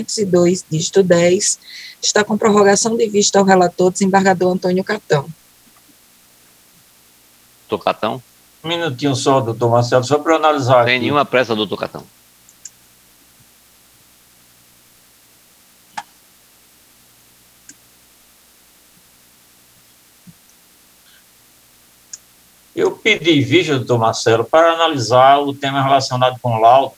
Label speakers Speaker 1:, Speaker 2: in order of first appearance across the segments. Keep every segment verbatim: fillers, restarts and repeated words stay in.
Speaker 1: e dois, dígito dez, está com prorrogação de vista ao relator, desembargador Antônio Catão.
Speaker 2: Doutor Catão?
Speaker 3: Um minutinho só, doutor Marcelo, só para analisar
Speaker 2: Sem
Speaker 3: aqui.
Speaker 2: nenhuma pressa, doutor Catão.
Speaker 3: Eu pedi vista, doutor Marcelo, para analisar o tema relacionado com o laudo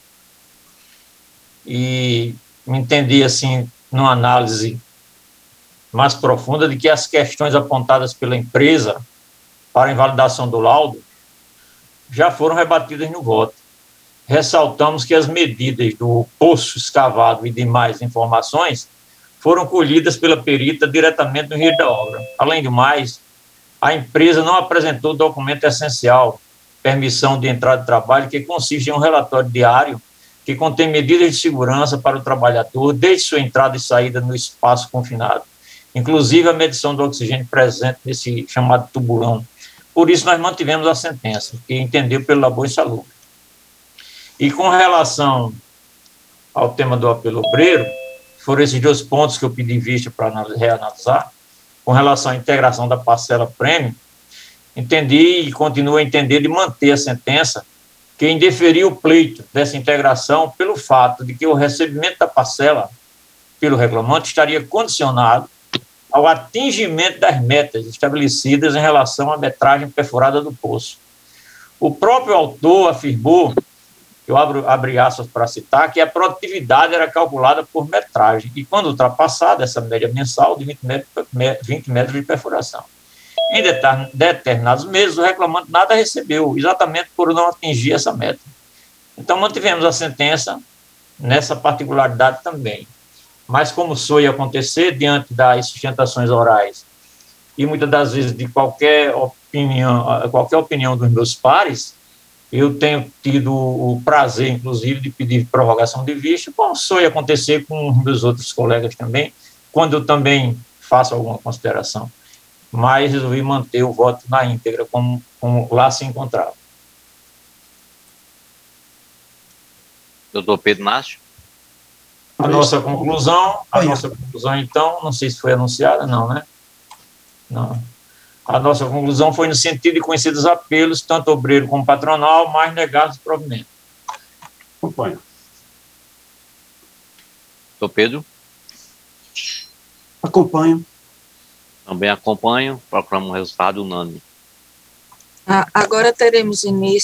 Speaker 3: e me entendi, assim, numa análise mais profunda de que as questões apontadas pela empresa para invalidação do laudo já foram rebatidas no voto. Ressaltamos que as medidas do poço escavado e demais informações foram colhidas pela perita diretamente no engenheiro da obra. Além do mais, a empresa não apresentou documento essencial, permissão de entrada de trabalho, que consiste em um relatório diário que contém medidas de segurança para o trabalhador desde sua entrada e saída no espaço confinado, inclusive a medição do oxigênio presente nesse chamado tubulão. Por isso, nós mantivemos a sentença, que entendeu pelo labor insalubre. E com relação ao tema do apelo obreiro, foram esses dois pontos que eu pedi vista para reanalisar. Com relação à integração da parcela prêmio, entendi e continuo a entender de manter a sentença que indeferiu o pleito dessa integração pelo fato de que o recebimento da parcela pelo reclamante estaria condicionado ao atingimento das metas estabelecidas em relação à metragem perfurada do poço. O próprio autor afirmou, eu abro, abri aspas para citar, que a produtividade era calculada por metragem, e quando ultrapassada essa média mensal de vinte metros de perfuração. Em determinados meses, o reclamante nada recebeu, exatamente por não atingir essa meta. Então, mantivemos a sentença nessa particularidade também. Mas, como soe acontecer, diante das sustentações orais e muitas das vezes de qualquer opinião, qualquer opinião dos meus pares, eu tenho tido o prazer, inclusive, de pedir prorrogação de vista, como soe acontecer com os meus outros colegas também, quando eu também faço alguma consideração. Mas resolvi manter o voto na íntegra, como, como lá se encontrava.
Speaker 2: Doutor Pedro Márcio?
Speaker 3: A nossa conclusão, a nossa conclusão, então, não sei se foi anunciada, não, né? Não. A nossa conclusão foi no sentido de conhecer os apelos, tanto obreiro como patronal, mas negados provimento.
Speaker 4: Acompanho.
Speaker 2: Doutor Pedro?
Speaker 4: Acompanho.
Speaker 2: Também acompanho, proclamo um resultado unânime.
Speaker 1: Ah, agora teremos início